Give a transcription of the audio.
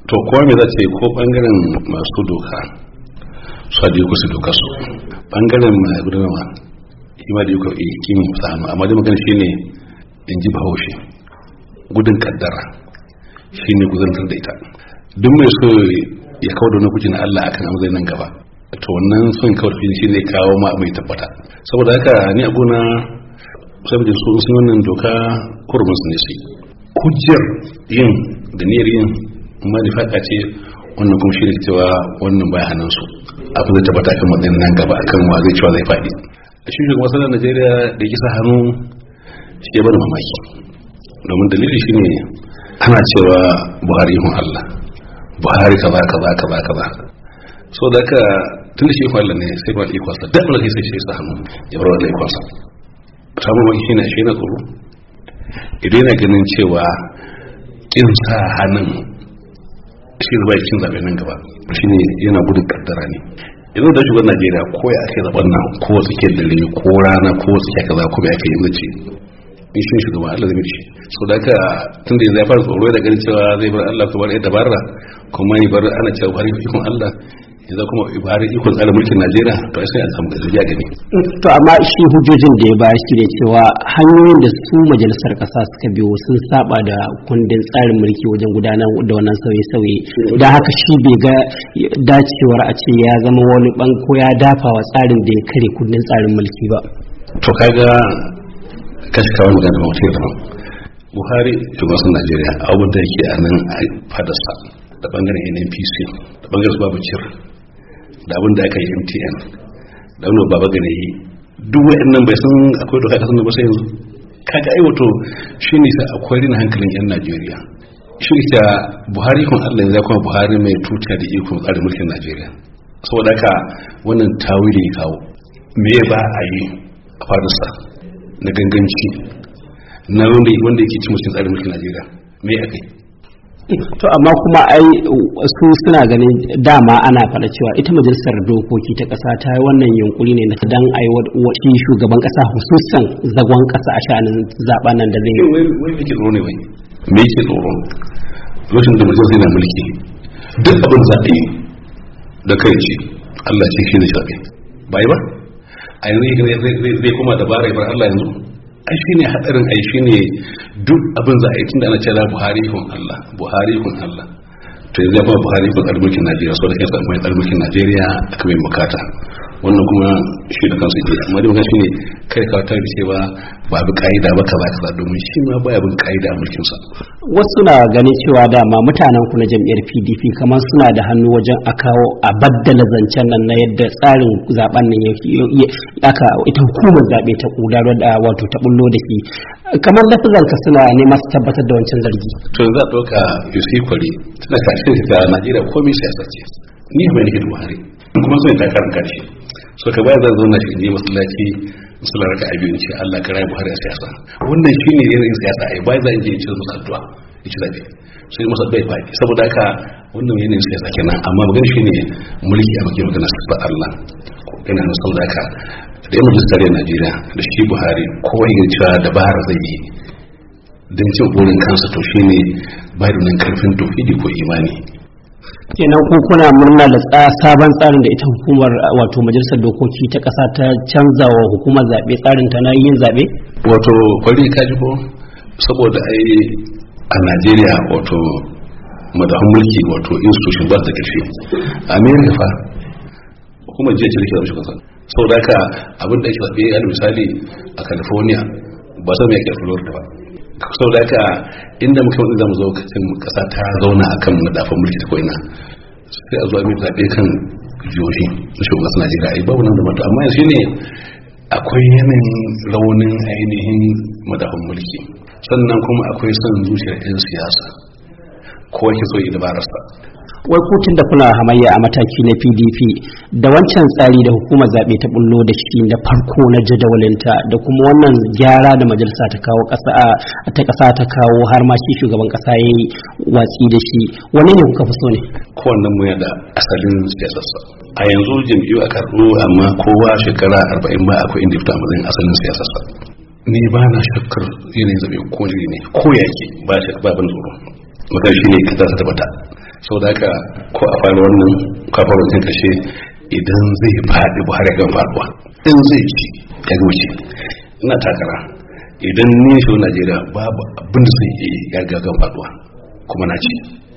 to kuma me za ce ko bangaren masu doka su haɗe ku su doka su bangaren mai gudanarwa ima da yuka kimi sanu amma dai magana shi ne in ji bahaushe gudun kaddara shi ne gudantar da ita duk mai so ya kawo da wani kuji na Allah akan amzai nan gaba to wannan son kawo da shi ne kawo ma mai tabbata saboda haka ni abuna saboda su sun wannan doka kurmus ne shi hujjar yin da niyyar yin manifaka ce wannan kuma shi ne cewa wannan bai hannun su abin da tabbata kan matsayin nan gaba akan wa zai cewa zai faɗi a shi shugaban masana Najeriya da kisa hannu shi ya bada mamaki domin dalili shi ne ana cewa Buhari ihun Allah Buhari kaza kaza kaza kaza so da ka tun da shi ihun Allah ne sai ba ikonsa da abin da kai sai sa hannu ya bar wannan ikonsa ta mamaki shi ne shi na tsoro idan yana ganin cewa kin sa hannun shi ne bai cin zaɓe nan gaba shi ne yana gudun kaddara ne idan da shugaban Najeriya ko ya ake zaɓen nan ko tsakiyar dare ko rana ko tsakiyar kaza ko bai aka yi zace in shi shugaban Allah zai mishi so da haka tun da ya fara tsoro da ganin cewa zai bar Allah kuma ya dabara kuma ya bar ana cewa bari ikon Allah yanzu kuma bari ikon tsarin mulkin Najeriya to sai an samu gaskiya gani to amma shi hujjojin da ya ba shi ne cewa hanyoyin da su majalisar kasa suka biyo sun saba da kundin tsarin mulki wajen gudanar da wannan sauye-sauye don haka shi bai ga dacewar a ce ya zama wani ko ya dafa wa tsarin da ya kare kundin tsarin mulki ba to kaga kashi kawai magana ba mutum daban Buhari shugaban Najeriya abin da yake a nan a fadarsa da bangaren NNPC da bangaren su babu cir da abin da aka yi MTN da wani baba gane yi duk wa'annan bai san akwai doka kasan da ba sai yanzu kaga ai wato shine sai akwai rina hankalin yan Najeriya shi ta Buhari kun Allah ya kuma Buhari mai tuta da iko tsarin mulkin Najeriya saboda haka wannan tawili kawo me ba a yi a fadarsa na ganganci na wanda yake ci mutum tsarin mulkin Najeriya me akai to amma kuma ai su suna ganin dama ana faɗa cewa ita majalisar dokoki ta ƙasa ta yi wannan yunkuri ne dan ai shi shugaban ƙasa hususan zagon ƙasa a sha'anin zaɓen nan da zai yi wai yake tsoro ne wai me yake tsoro lokacin da majalisar yana mulki duk abin za a yi da kai ce Allah ce shi ne shaɓe ba yi ba a yanzu zai kuma dabara bar Allah yanzu ai shine hadarin ai shine duk abin za a yi tunda ana cewa Buhari kun Allah Buhari kun Allah to yanzu kuma Buhari kun mulkin Najeriya so da kai sai mai mulkin Najeriya aka mai bukata wannan kuma shi da kansa ke amma dai magana shine kai ka ta cewa ba bi kaida ba kaza kaza domin shi ma baya bin kaida mulkin sa wasu na ganin cewa dama mutanen ku na jam'iyyar PDP kamar suna da hannu wajen a kawo a baddala zancen nan na yadda tsarin zaben nan aka ita hukumar zabe ta kudaro da wato ta bullo da shi kamar lafazan ka suna neman su tabbatar da wancan zargi to za a dauka Yusuf Kwari tana kashin ta Najeriya komai siyasa ce ni mai nake da Buhari kuma sai ta karan karshe so ka bayar zan zo na shi ne masallaci musallar ka abin ce Allah ka rayu Buhari a siyasa wannan shine yanayin siyasa ai bai zan je ce musu addu'a yace zabe sai masa bai bai saboda haka wannan yanayin siyasa kenan amma magana shine mulki a bakin magana sabbar Allah ina nan saboda haka da yamma da Najeriya da shi Buhari kowa ya cewa dabara zai yi dan cin burin kansa to shine bai da nan karfin tauhidi ko imani kenan ko kuna murna da sabon tsarin da ita hukumar wato majalisar dokoki ta kasa ta canza wa hukumar zabe tsarin ta na yin zabe wato kwari kaji ko saboda ai a Najeriya wato madahun mulki wato institution ba ta karshe America fa hukumar jiya ce da kasa saboda haka abin da yake zabe a misali a California ba sai mai Florida ba saboda haka inda muka wani zamu zo kacin kasa ta zauna akan madafan mulki ta koina sai a zuwa mai zaɓe kan jihohi na shugaban Najeriya ai babu nan da mata amma yanzu ne akwai yanayin raunin ainihin madafan mulki sannan kuma akwai son zuciyar 'yan siyasa kowa ke so yi dabararsa wai kutun da kuna hamayya a mataki na PDP da wancan tsari da hukumar zaɓe ta bullo da shi da farko na jadawalinta da kuma wannan gyara da majalisa ta kawo ƙasa ta kawo har ma shi shugaban ƙasa ya yi watsi da shi wani ne kuka fi so ne kowannen mu da asalin siyasarsa a yanzu jam'iyyu a karɓo amma kowa shekara 40 ba akwai inda fita a matsayin asalin siyasarsa ni ba na shakkar yanayin zaɓe ko jiri ne ko yake ba ban tsoro magana shi ne ka ta tabbata sau da haka ko a fara wannan kafar wajen kashe idan zai faɗi buhari ya gan faɗuwa in zai ci ya wuce ina takara idan ni shi najeriya babu abin da zai iya ya gan faɗuwa kuma na ci